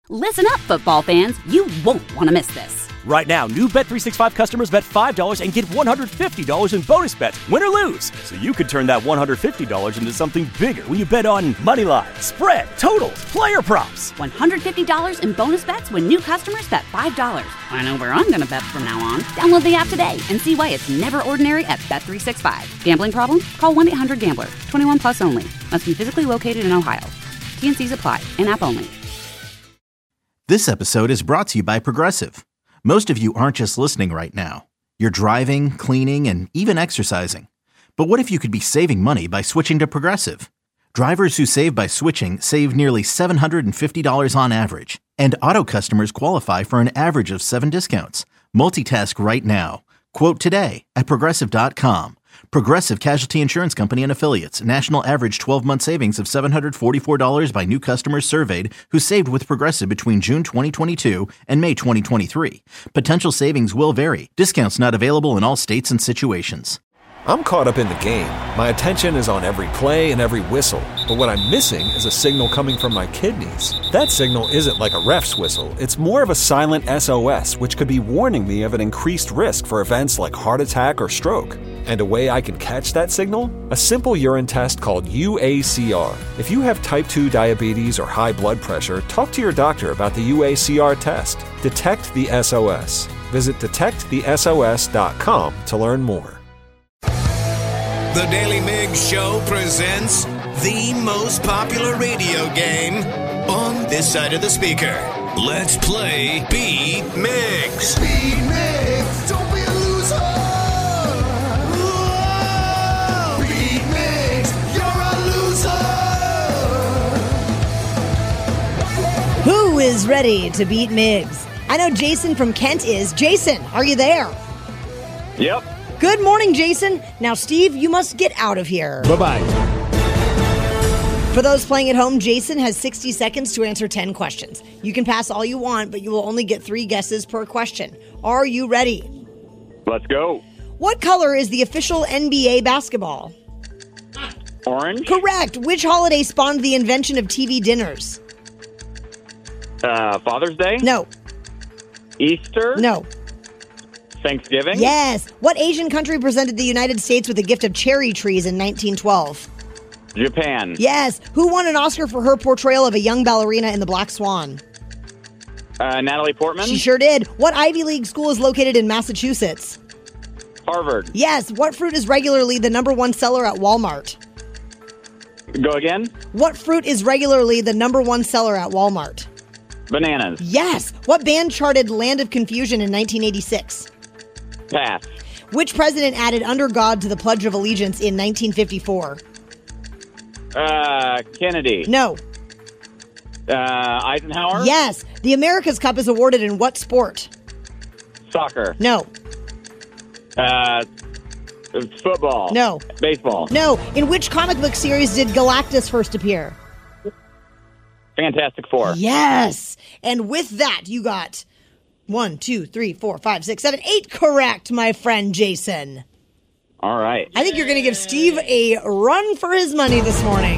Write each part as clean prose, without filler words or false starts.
Listen up, football fans. You won't want to miss this. Right now, new Bet365 customers bet $5 and get $150 in bonus bets, win or lose. So you could turn that $150 into something bigger when you bet on money line, spread, totals, player props. $150 in bonus bets when new customers bet $5. I know where I'm going to bet from now on. Download the app today and see why it's never ordinary at Bet365. Gambling problem? Call 1-800-GAMBLER. 21 plus only. Must be physically located in Ohio. T&Cs apply. In-app only. This episode is brought to you by Progressive. Most of you aren't just listening right now. You're driving, cleaning, and even exercising. But what if you could be saving money by switching to Progressive? Drivers who save by switching save nearly $750 on average. And auto customers qualify for an average of 7 discounts. Multitask right now. Quote today at Progressive.com. Progressive Casualty Insurance Company and Affiliates. National average 12-month savings of $744 by new customers surveyed who saved with Progressive between June 2022 and May 2023. Potential savings will vary. Discounts not available in all states and situations. I'm caught up in the game. My attention is on every play and every whistle. But what I'm missing is a signal coming from my kidneys. That signal isn't like a ref's whistle. It's more of a silent SOS, which could be warning me of an increased risk for events like heart attack or stroke. And a way I can catch that signal? A simple urine test called UACR. If you have type 2 diabetes or high blood pressure, talk to your doctor about the UACR test. Detect the SOS. Visit detectthesos.com to learn more. The Daily Migs Show presents the most popular radio game on this side of the speaker. Let's play Beat Migs. Beat Migs, don't be a loser. Whoa. Beat Migs, you're a loser. Who is ready to beat Migs? I know Jason from Kent is. Jason, are you there? Yep. Good morning, Jason. Now, Steve, you must get out of here. Bye-bye. For those playing at home, Jason has 60 seconds to answer 10 questions. You can pass all you want, but you will only get 3 guesses per question. Are you ready? Let's go. What color is the official NBA basketball? Orange. Correct. Which holiday spawned the invention of TV dinners? Father's Day? No. Easter? No. Thanksgiving? Yes. What Asian country presented the United States with a gift of cherry trees in 1912? Japan. Yes. Who won an Oscar for her portrayal of a young ballerina in The Black Swan? Natalie Portman? She sure did. What Ivy League school is located in Massachusetts? Harvard. Yes. What fruit is regularly the #1 seller at Walmart? Go again? What fruit is regularly the #1 seller at Walmart? Bananas. Yes. What band charted Land of Confusion in 1986? Pass. Which president added Under God to the Pledge of Allegiance in 1954? Kennedy. No. Eisenhower? Yes. The America's Cup is awarded in what sport? Soccer. No. Football. No. Baseball. No. In which comic book series did Galactus first appear? Fantastic Four. Yes. And with that, you got 1, 2, 3, 4, 5, 6, 7, 8 correct, my friend Jason. All right. I think you're going to give Steve a run for his money this morning.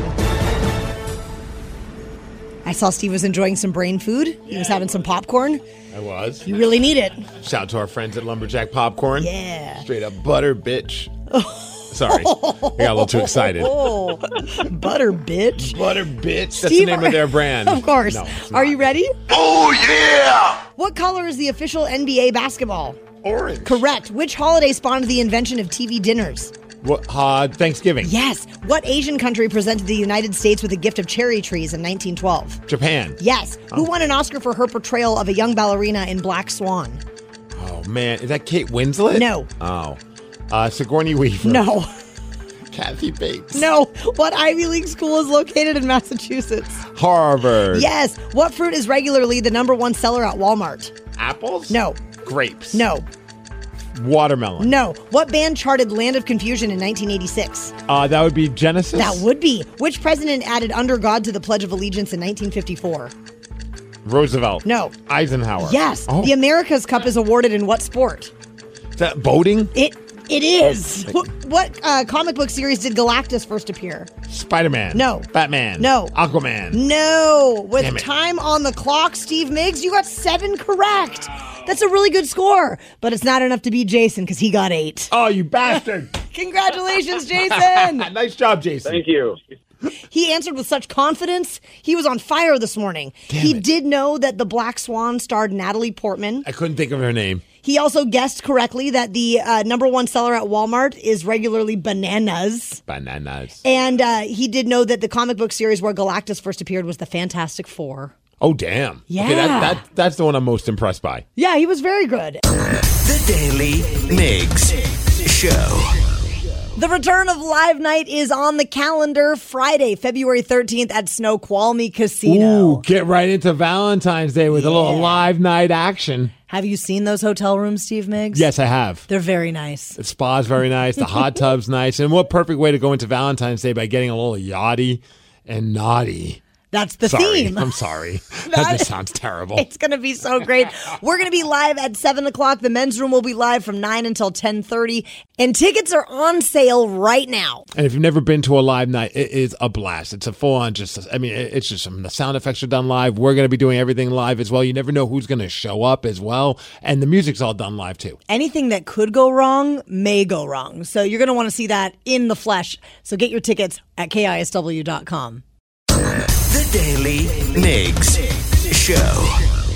I saw Steve was enjoying some brain food. He was having some popcorn. I was. You really need it. Shout out to our friends at Lumberjack Popcorn. Yeah. Straight up butter, bitch. Sorry. I got a little too excited. Oh, butter, bitch. Butter, bitch. That's Steve, the name of their brand. Of course. No, are you ready? Oh, yeah! What color is the official NBA basketball? Orange. Correct. Which holiday spawned the invention of TV dinners? What, Thanksgiving. Yes. What Asian country presented the United States with a gift of cherry trees in 1912? Japan. Yes. Who won an Oscar for her portrayal of a young ballerina in Black Swan? Oh, man. Is that Kate Winslet? No. Oh. Sigourney Weaver. No. Kathy Bates. No. What Ivy League school is located in Massachusetts? Harvard. Yes. What fruit is regularly the #1 seller at Walmart? Apples? No. Grapes? No. Watermelon? No. What band charted Land of Confusion in 1986? That would be Genesis? That would be. Which president added Under God to the Pledge of Allegiance in 1954? Roosevelt? No. Eisenhower? Yes. Oh. The America's Cup is awarded in what sport? Is that boating? It is. What comic book series did Galactus first appear? Spider-Man. No. Batman. No. Aquaman. No. With Damn it. time on the clock, Steve Miggs, you got 7 correct. That's a really good score, but it's not enough to beat Jason because he got 8. Oh, you bastard. Congratulations, Jason. Nice job, Jason. Thank you. He answered with such confidence. He was on fire this morning. He did know that The Black Swan starred Natalie Portman. I couldn't think of her name. He also guessed correctly that the number 1 seller at Walmart is regularly bananas. Bananas. And he did know that the comic book series where Galactus first appeared was the Fantastic Four. Oh, damn. Yeah. Okay, that's the one I'm most impressed by. Yeah, he was very good. The Daily Migs Show. The return of Live Night is on the calendar Friday, February 13th at Snoqualmie Casino. Ooh, get right into Valentine's Day with a little live night action. Have you seen those hotel rooms, Steve Miggs? Yes, I have. They're very nice. The spa's very nice. The hot tub's nice. And what perfect way to go into Valentine's Day by getting a little yachty and naughty. That's the Sorry, theme. I'm sorry. That just sounds terrible. It's going to be so great. We're going to be live at 7 o'clock. The men's room will be live from 9 until 10:30. And tickets are on sale right now. And if you've never been to a live night, it is a blast. It's a full-on it's just the sound effects are done live. We're going to be doing everything live as well. You never know who's going to show up as well. And the music's all done live too. Anything that could go wrong may go wrong. So you're going to want to see that in the flesh. So get your tickets at KISW.com. The Daily Migs Show.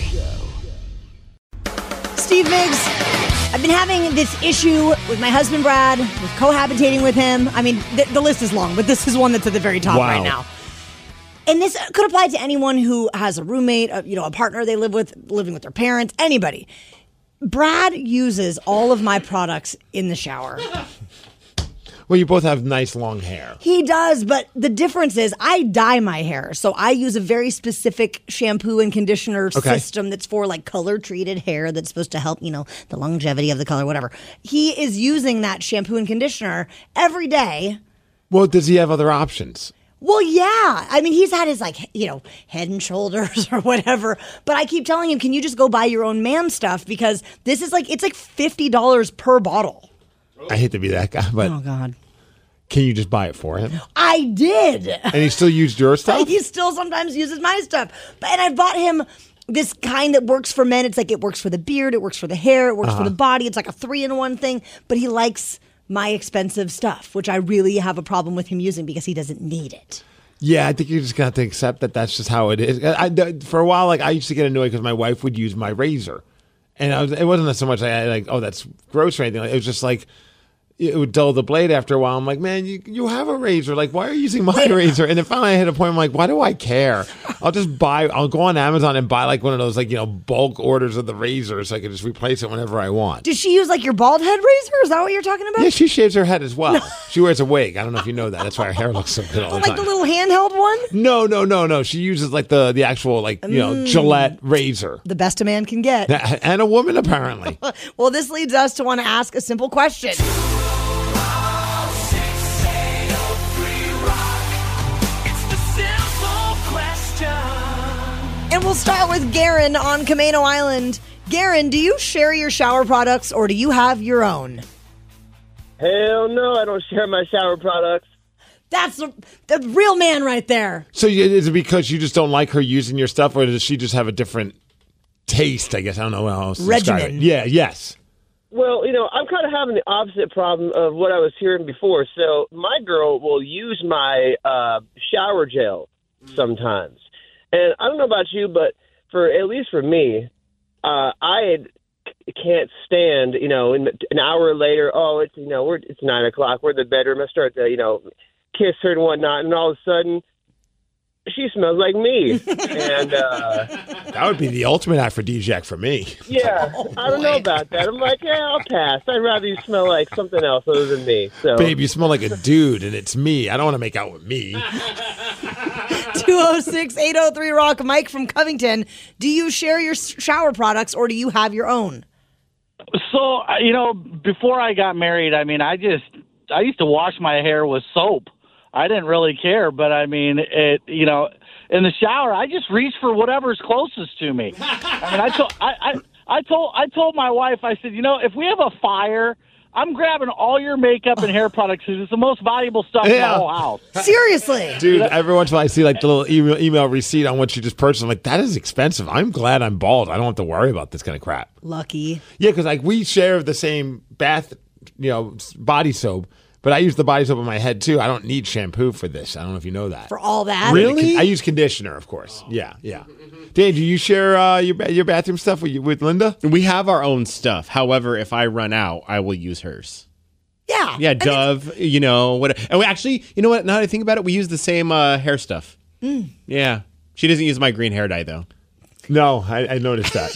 Steve Miggs, I've been having this issue with my husband, Brad, with cohabitating with him. I mean, the list is long, but this is one that's at the very top right now. And this could apply to anyone who has a roommate, a partner they live with, living with their parents, anybody. Brad uses all of my products in the shower. Well, you both have nice long hair. He does, but the difference is I dye my hair. So I use a very specific shampoo and conditioner system that's for like color treated hair that's supposed to help, the longevity of the color, whatever. He is using that shampoo and conditioner every day. Well, does he have other options? Well, yeah. I mean, he's had his Head and Shoulders or whatever. But I keep telling him, can you just go buy your own man stuff? Because this is it's like $50 per bottle. I hate to be that guy, but oh God, can you just buy it for him? I did, and he still used your stuff. He still sometimes uses my stuff, and I bought him this kind that works for men. It's like it works for the beard, it works for the hair, it works for the body. It's like a 3-in-1 thing. But he likes my expensive stuff, which I really have a problem with him using because he doesn't need it. Yeah, I think you just got to accept that that's just how it is. For a while, I used to get annoyed because my wife would use my razor, and it wasn't so much that's gross or anything. It was just like. It would dull the blade after a while. I'm like, man, you have a razor. Like, why are you using my razor? And then finally I hit a point, I'm like, why do I care? I'll go on Amazon and buy one of those, bulk orders of the razor so I can just replace it whenever I want. Does she use, your bald head razor? Is that what you're talking about? Yeah, she shaves her head as well. No. She wears a wig. I don't know if you know that. That's why her hair looks so good all the time. The little handheld one? No. She uses, the actual, Gillette razor. The best a man can get. And a woman, apparently. Well, this leads us to want to ask a simple question. And we'll start with Garen on Camano Island. Garen, do you share your shower products or do you have your own? Hell no, I don't share my shower products. That's the real man right there. So is it because you just don't like her using your stuff, or does she just have a different taste, I guess? I don't know how else to describe it. Yeah, yes. Well, I'm kind of having the opposite problem of what I was hearing before. So my girl will use my shower gel sometimes. And I don't know about you, but at least for me, I can't stand, an hour later, it's 9 o'clock, we're in the bedroom, I start to, kiss her and whatnot, and all of a sudden, she smells like me. And that would be the ultimate aphrodisiac for me. Yeah, I don't know about that. I'm like, I'll pass. I'd rather you smell like something else other than me. So, babe, you smell like a dude, and it's me. I don't want to make out with me. 206-803-ROCK. Mike from Covington. Do you share your shower products or do you have your own? So, before I got married, I used to wash my hair with soap. I didn't really care, but in the shower, I just reach for whatever's closest to me. I told my wife, I said, if we have a fire, I'm grabbing all your makeup and hair products because it's the most valuable stuff in the whole house. Seriously. Dude, every once in a while I see like the little email receipt on what you just purchased. I'm like, that is expensive. I'm glad I'm bald. I don't have to worry about this kind of crap. Lucky. Yeah, because like we share the same bath, body soap. But I use the body soap on my head, too. I don't need shampoo for this. I don't know if you know that. For all that? Really? I use conditioner, of course. Yeah. Dave, do you share your bathroom stuff with Linda? We have our own stuff. However, if I run out, I will use hers. Yeah. Yeah, Dove, what? And we actually, you know what? Now that I think about it, we use the same hair stuff. Yeah. She doesn't use my green hair dye, though. No, I noticed that.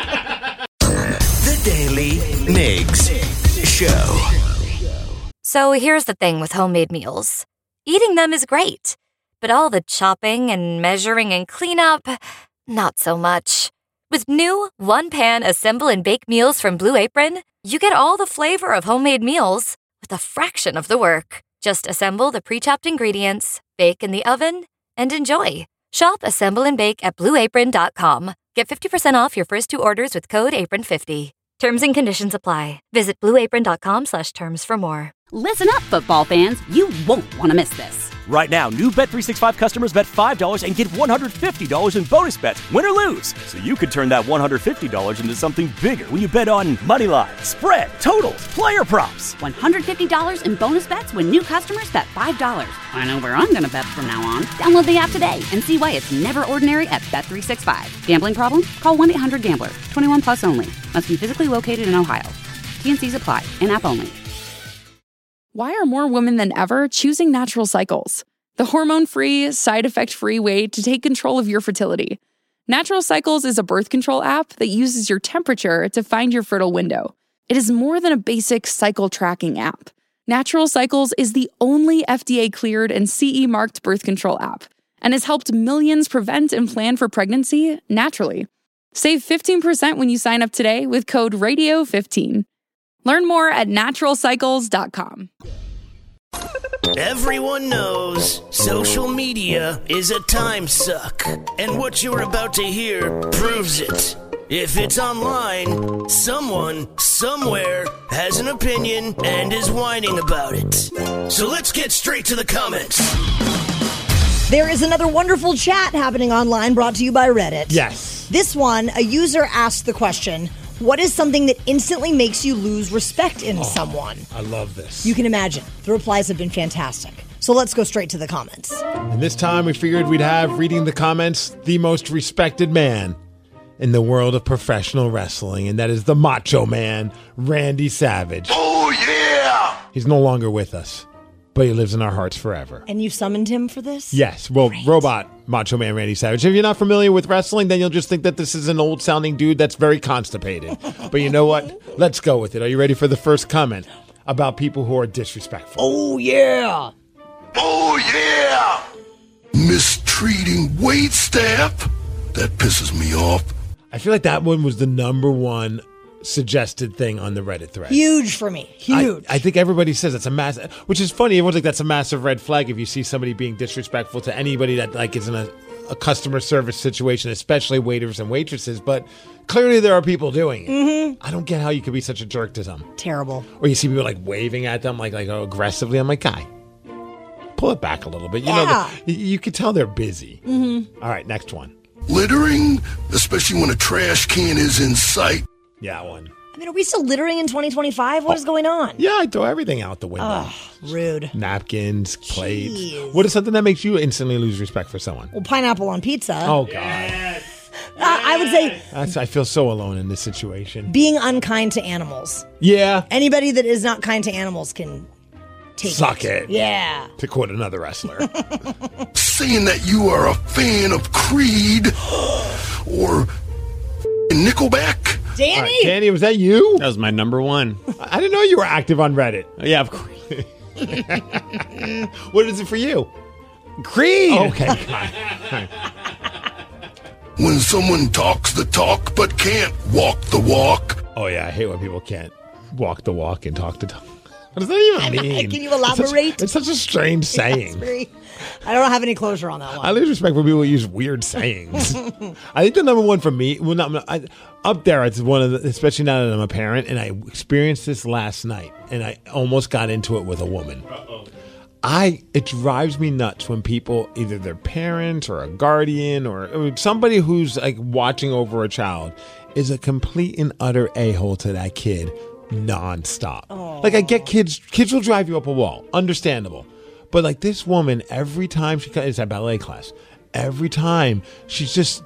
The Daily Migs Show. So here's the thing with homemade meals. Eating them is great, but all the chopping and measuring and cleanup, not so much. With new one-pan assemble and bake meals from Blue Apron, you get all the flavor of homemade meals with a fraction of the work. Just assemble the pre-chopped ingredients, bake in the oven, and enjoy. Shop Assemble and Bake at BlueApron.com. Get 50% off your first 2 orders with code APRON50. Terms and conditions apply. Visit BlueApron.com/terms for more. Listen up, football fans. You won't want to miss this. Right now, new Bet365 customers bet $5 and get $150 in bonus bets, win or lose. So you could turn that $150 into something bigger when you bet on money line, spread, totals, player props. $150 in bonus bets when new customers bet $5. I know where I'm going to bet from now on. Download the app today and see why it's never ordinary at Bet365. Gambling problem? Call 1-800-GAMBLER. 21 plus only. Must be physically located in Ohio. T&Cs apply. In-app only. Why are more women than ever choosing Natural Cycles? The hormone-free, side-effect-free way to take control of your fertility. Natural Cycles is a birth control app that uses your temperature to find your fertile window. It is more than a basic cycle tracking app. Natural Cycles is the only FDA-cleared and CE-marked birth control app and has helped millions prevent and plan for pregnancy naturally. Save 15% when you sign up today with code RADIO15. Learn more at naturalcycles.com. Everyone knows social media is a time suck, and what you're about to hear proves it. If it's online, someone, somewhere, has an opinion and is whining about it. So let's get straight to the comments. There is another wonderful chat happening online brought to you by Reddit. Yes. This one, a user asked the question, what is something that instantly makes you lose respect in someone? I love this. You can imagine. The replies have been fantastic. So let's go straight to the comments. And this time we figured we'd have, reading the comments, the most respected man in the world of professional wrestling, and that is the Macho Man, Randy Savage. Oh, yeah! He's no longer with us, but he lives in our hearts forever. And you summoned him for this? Yes. Well, Great. Robot Macho Man Randy Savage. If you're not familiar with wrestling, then you'll just think that this is an old-sounding dude that's very constipated. But you know what? Let's go with it. Are you ready for the first comment about people who are disrespectful? Oh, yeah! Oh, yeah! Mistreating waitstaff? That pisses me off. I feel like that one was the number one suggested thing on the Reddit thread. Huge for me. Huge. I think everybody says that's a massive, which is funny. Everyone's like, that's a massive red flag if you see somebody being disrespectful to anybody that like is in a customer service situation, especially waiters and waitresses. But clearly there are people doing it. Mm-hmm. I don't get how you could be such a jerk to them. Terrible. Or you see people like waving at them like aggressively. I'm like, guy, pull it back a little bit. You know, you could tell they're busy. Mm-hmm. All right, next one. Littering, especially when a trash can is in sight. Yeah, one. I mean, are we still littering in 2025? What is going on? Yeah, I throw everything out the window. Oh, rude. Napkins, plates. Jeez. What is something that makes you instantly lose respect for someone? Well, pineapple on pizza. Oh, God. Yes. I would say I feel so alone in this situation. Being unkind to animals. Yeah. Anybody that is not kind to animals can take Suck it. Yeah. To quote another wrestler. Saying that you are a fan of Creed or Nickelback. Danny! Right, Danny, was that you? That was my number one. I didn't know you were active on Reddit. Yeah, of course. What is it for you? Creed! Okay. When someone talks the talk but can't walk the walk. Oh, yeah, I hate when people can't walk the walk and talk the talk. What does that even mean? Can you elaborate? It's such a strange saying. I don't have any closure on that one. I lose respect for people who use weird sayings. I think the number one for me, up there, it's one of the, especially now that I'm a parent, and I experienced this last night, and I almost got into it with a woman. It drives me nuts when people, either their parent or a guardian or somebody who's like watching over a child, is a complete and utter a-hole to that kid nonstop. Aww. Like I get kids will drive you up a wall, understandable. But like this woman, every time she comes, it's at ballet class, every time she's just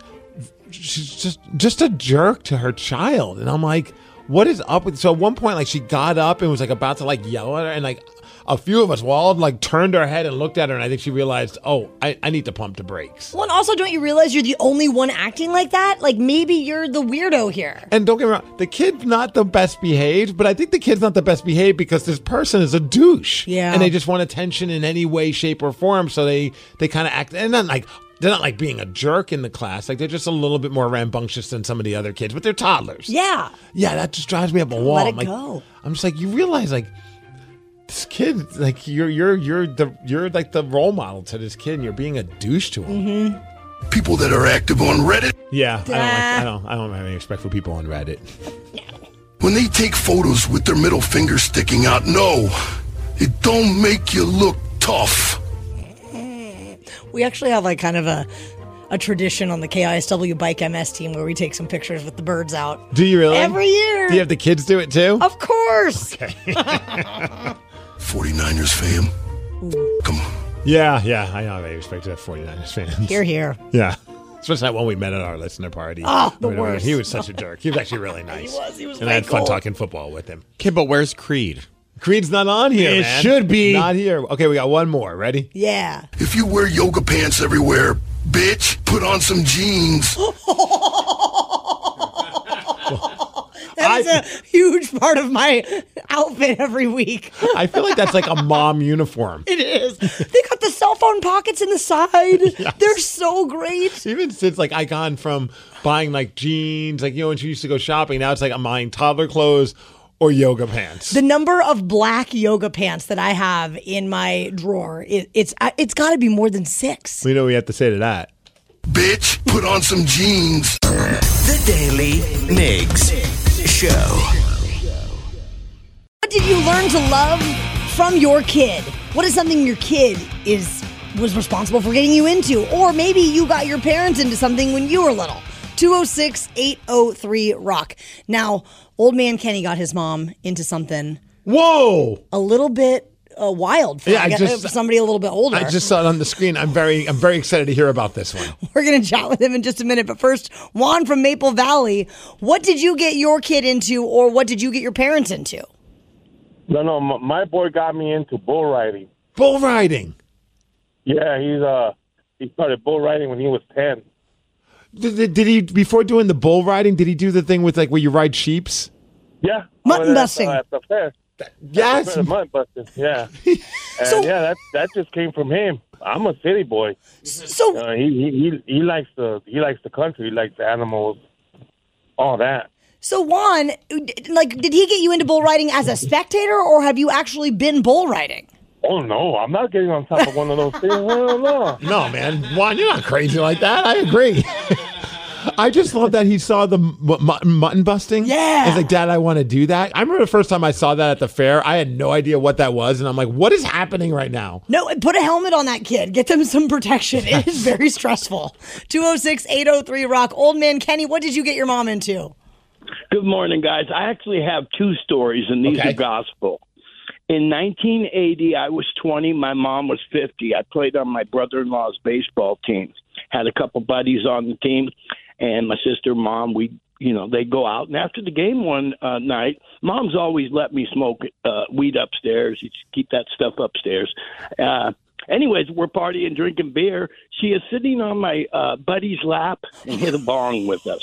a jerk to her child. And I'm like, what is up with, so at one point, like she got up and was like about to like yell at her, and like a few of us all like turned our head and looked at her, and I think she realized, I need to pump the brakes. Well, and also, don't you realize you're the only one acting like that? Like maybe you're the weirdo here. And don't get me wrong, the kid's not the best behaved, but I think the kid's not the best behaved because this person is a douche. Yeah. And they just want attention in any way, shape, or form, so they kind of act, and they're not like being a jerk in the class. Like they're just a little bit more rambunctious than some of the other kids, but they're toddlers. Yeah. Yeah, that just drives me up a wall. Let it go. I'm just like, you realize like this kid, like you're like the role model to this kid, and you're being a douche to him. Mm-hmm. People that are active on Reddit. Yeah, I don't have any respect for people on Reddit. When they take photos with their middle finger sticking out, no, it don't make you look tough. We actually have like kind of a tradition on the KISW Bike MS team where we take some pictures with the birds out. Do you really? Every year. Do you have the kids do it too? Of course. Okay. 49ers fam. Ooh. Come on. Yeah, I know. I respect that 49ers fans. Here. Yeah. Especially that one we met at our listener party. Oh, the worst. He was such a jerk. He was actually really nice. He was. And I had fun talking football with him. Okay, but where's Creed? Creed's not on here, It man. should be. Not here. Okay, we got one more. Ready? Yeah. If you wear yoga pants everywhere, bitch, put on some jeans. That is a huge part of my outfit every week. I feel like that's like a mom uniform. It is. They got the cell phone pockets in the side. Yes. They're so great. Even since like I gone from buying like jeans, like, you know, when she used to go shopping, now it's like I'm buying toddler clothes or yoga pants. The number of black yoga pants that I have in my drawer, it's got to be more than 6. We know we have to say to that. Bitch, put on some jeans. The Daily Migs Show. What did you learn to love from your kid? What is something your kid was responsible for getting you into? Or maybe you got your parents into something when you were little. 206-803-ROCK. Now, old man Kenny got his mom into something. Whoa! A little bit wild for somebody a little bit older. I just saw it on the screen. I'm very excited to hear about this one. We're going to chat with him in just a minute. But first, Juan from Maple Valley, what did you get your kid into, or what did you get your parents into? No, my boy got me into bull riding. Bull riding? Yeah, he started bull riding when he was 10. Did he, before doing the bull riding, did he do the thing with like where you ride sheeps? Yeah. Mutton busting. At the fair. Yes. Mutton busting, yeah. And that just came from him. I'm a city boy. So he likes the country, he likes the animals, all that. So Juan, like, did he get you into bull riding as a spectator, or have you actually been bull riding? Oh, no, I'm not getting on top of one of those things. No, man. Juan, you're not crazy like that. I agree. I just love that he saw the mutton busting. Yeah. He's like, Dad, I want to do that. I remember the first time I saw that at the fair, I had no idea what that was. And I'm like, what is happening right now? No, put a helmet on that kid. Get them some protection. It is very stressful. 206-803-ROCK. Old man Kenny, what did you get your mom into? Good morning, guys. I actually have 2 stories, and these are gospel. In 1980, I was 20. My mom was 50. I played on my brother-in-law's baseball team. Had a couple buddies on the team, and my sister, Mom, they go out. And after the game one night, Mom's always let me smoke weed upstairs. You keep that stuff upstairs. Anyways, we're partying, drinking beer. She is sitting on my buddy's lap and hit a bong with us.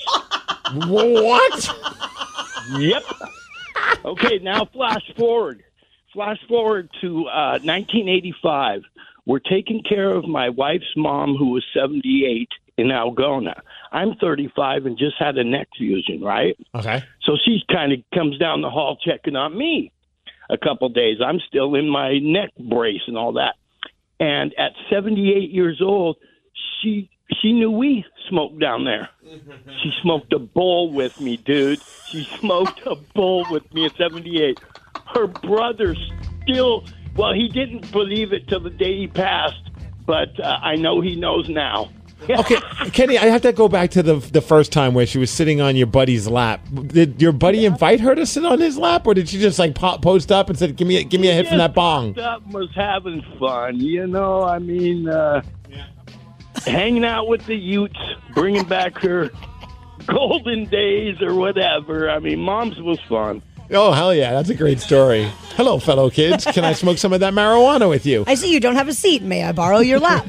What? Yep. Okay, now flash forward. Flash forward to 1985. We're taking care of my wife's mom, who was 78, in Algona. I'm 35 and just had a neck fusion, right? Okay. So she kind of comes down the hall checking on me. a couple days. I'm still in my neck brace and all that. And at 78 years old, she knew we smoked down there. She smoked a bowl with me, dude. She smoked a bowl with me at 78. Her brother still, well, he didn't believe it till the day he passed, but I know he knows now. Okay, Kenny, I have to go back to the first time where she was sitting on your buddy's lap. Did your buddy invite her to sit on his lap, or did she just like post up and said, "Give me a hit from that bong"? Was having fun, I mean, hanging out with the Utes, bringing back her golden days or whatever. I mean, Mom's was fun. Oh, hell yeah. That's a great story. Hello, fellow kids. Can I smoke some of that marijuana with you? I see you don't have a seat. May I borrow your lap?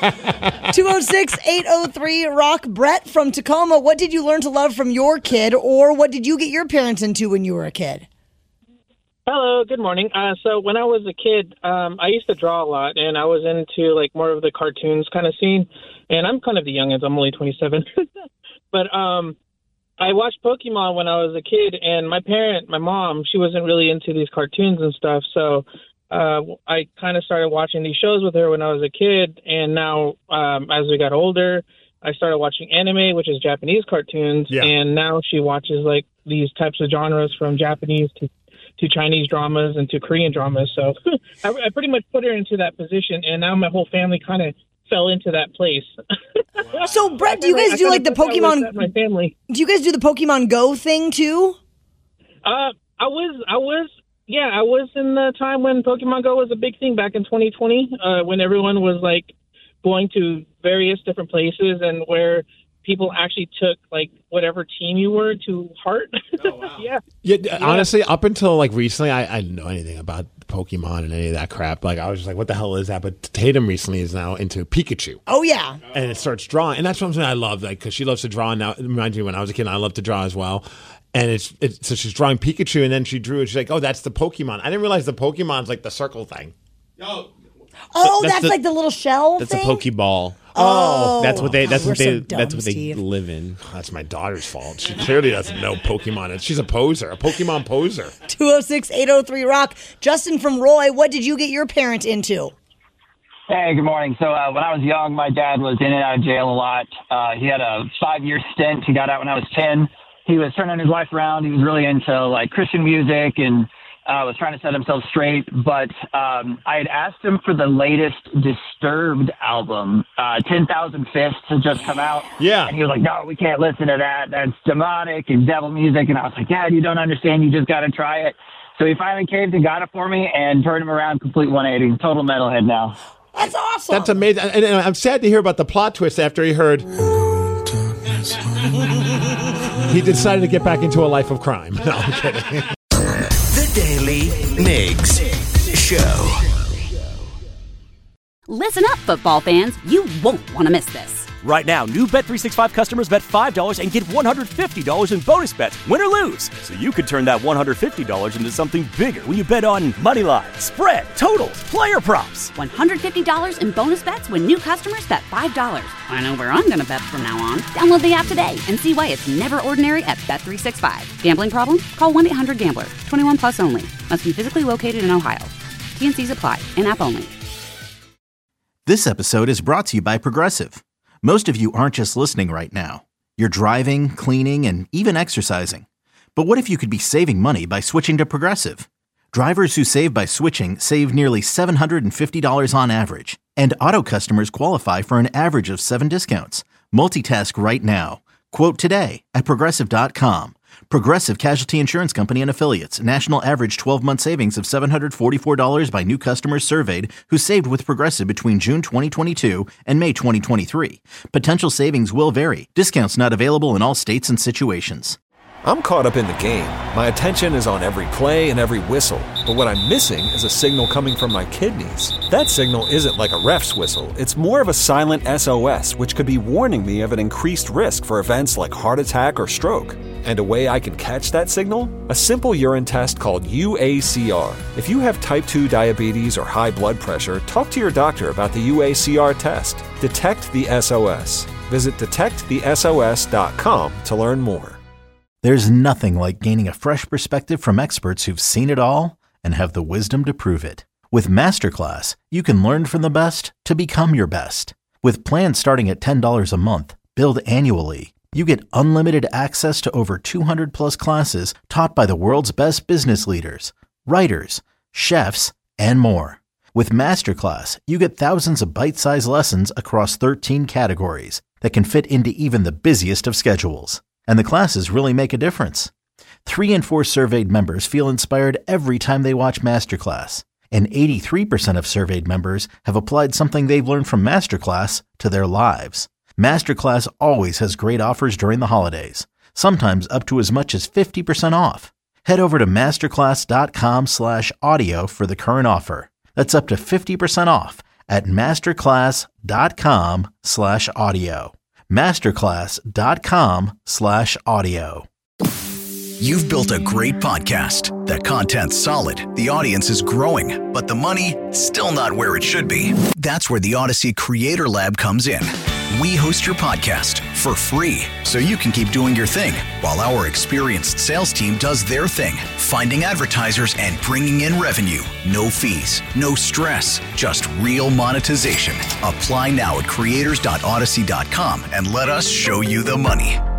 206-803-ROCK. Brett from Tacoma, what did you learn to love from your kid, or what did you get your parents into when you were a kid? Hello, good morning. So when I was a kid, I used to draw a lot, and I was into like more of the cartoons kind of scene. And I'm kind of the youngest. I'm only 27. But I watched Pokemon when I was a kid, and my mom, she wasn't really into these cartoons and stuff. So I kind of started watching these shows with her when I was a kid. And now as we got older, I started watching anime, which is Japanese cartoons. Yeah. And now she watches like these types of genres from Japanese to Chinese dramas and to Korean dramas. So I pretty much put her into that position, and now my whole family kind of fell into that place. So, Brett, do you guys do like the Pokemon? My family. Do you guys do the Pokemon Go thing too? I was in the time when Pokemon Go was a big thing back in 2020, when everyone was like going to various different places and where people actually took like whatever team you were to heart. Oh, wow. Yeah. Honestly, up until like recently, I didn't know anything about Pokemon and any of that crap. Like I was just like, what the hell is that? But Tatum recently is now into Pikachu. Oh yeah. And it starts drawing. And that's something I love, like, because she loves to draw now. It reminds me when I was a kid, I loved to draw as well. And so she's drawing Pikachu, and then she drew it. She's like, oh, that's the Pokemon. I didn't realize the Pokemon's like the circle thing. Oh, that's like the little shell That's thing? a Pokeball. Oh, that's what they Steve. live in. That's my daughter's fault. She clearly doesn't know Pokemon. She's a poser, a Pokemon poser. 206-803-ROCK. Justin from Roy, what did you get your parent into? Hey, good morning. So when I was young, my dad was in and out of jail a lot. He had a 5-year stint. He got out when I was 10. He was turning his life around. He was really into like Christian music and was trying to set himself straight. But I had asked him for the latest Disturbed album. 10,000 Fists had just come out. Yeah. And he was like, no, we can't listen to that. That's demonic and devil music. And I was like, Dad, you don't understand. You just got to try it. So he finally caved and got it for me and turned him around complete 180. Total metalhead now. That's awesome. That's amazing. And I'm sad to hear about the plot twist after he heard... He decided to get back into a life of crime. No, I'm kidding. The Daily Migs Show. Listen up, football fans. You won't want to miss this. Right now, new Bet365 customers bet $5 and get $150 in bonus bets, win or lose. So you could turn that $150 into something bigger when you bet on moneyline, spread, totals, player props. $150 in bonus bets when new customers bet $5. I know where I'm going to bet from now on. Download the app today and see why it's never ordinary at Bet365. Gambling problem? Call 1-800-GAMBLER. 21 plus only. Must be physically located in Ohio. T&Cs apply. In-app only. This episode is brought to you by Progressive. Most of you aren't just listening right now. You're driving, cleaning, and even exercising. But what if you could be saving money by switching to Progressive? Drivers who save by switching save nearly $750 on average. And auto customers qualify for an average of 7 discounts. Multitask right now. Quote today at Progressive.com. Progressive Casualty Insurance Company and Affiliates. National average 12-month savings of $744 by new customers surveyed who saved with Progressive between June 2022 and May 2023. Potential savings will vary. Discounts not available in all states and situations. I'm caught up in the game. My attention is on every play and every whistle. But what I'm missing is a signal coming from my kidneys. That signal isn't like a ref's whistle. It's more of a silent SOS, which could be warning me of an increased risk for events like heart attack or stroke. And a way I can catch that signal? A simple urine test called UACR. If you have type 2 diabetes or high blood pressure, talk to your doctor about the UACR test. Detect the SOS. Visit detectthesos.com to learn more. There's nothing like gaining a fresh perspective from experts who've seen it all and have the wisdom to prove it. With Masterclass, you can learn from the best to become your best. With plans starting at $10 a month, billed annually, you get unlimited access to over 200 plus classes taught by the world's best business leaders, writers, chefs, and more. With Masterclass, you get thousands of bite-sized lessons across 13 categories that can fit into even the busiest of schedules. And the classes really make a difference. 3 in 4 surveyed members feel inspired every time they watch Masterclass. And 83% of surveyed members have applied something they've learned from Masterclass to their lives. Masterclass always has great offers during the holidays, sometimes up to as much as 50% off. Head over to masterclass.com/audio for the current offer. That's up to 50% off at masterclass.com/audio. masterclass.com/audio. You've built a great podcast. That content's solid. The audience is growing, but the money still not where it should be. That's where the Odyssey Creator Lab comes in. We host your podcast for free so you can keep doing your thing while our experienced sales team does their thing, finding advertisers and bringing in revenue. No fees, no stress, just real monetization. Apply now at creators.odyssey.com and let us show you the money.